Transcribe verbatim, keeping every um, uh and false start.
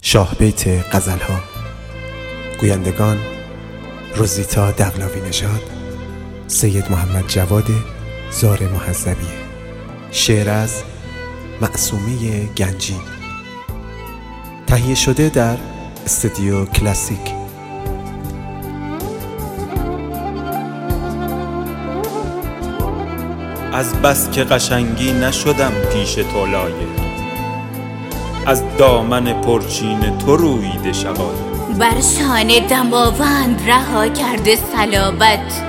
شاه بیت غزل‌ها. گویندگان روزیتا دقلاوی نژاد، سید محمد جواد زار محذبی. شعر از معصومه گنجی، تهیه شده در استودیو کلاسیک. از بس که قشنگی نشدم پیش تو لایق، از دامن پرچین تو روییده شقایق. بر شانه دماوند رها کرده صلابت،